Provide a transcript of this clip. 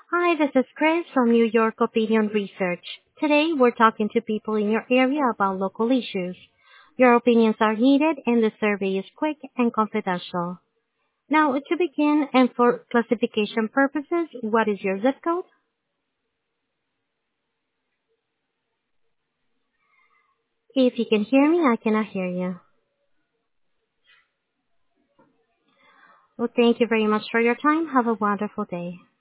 Hi, this is Chris from New York Opinion Research. Today, we're talking to people in your area about local issues. Your opinions are needed, and the survey is quick and confidential. Now, to begin, and for classification purposes, what is your zip code? If you can hear me, I cannot hear you. Well, thank you very much for your time. Have a wonderful day.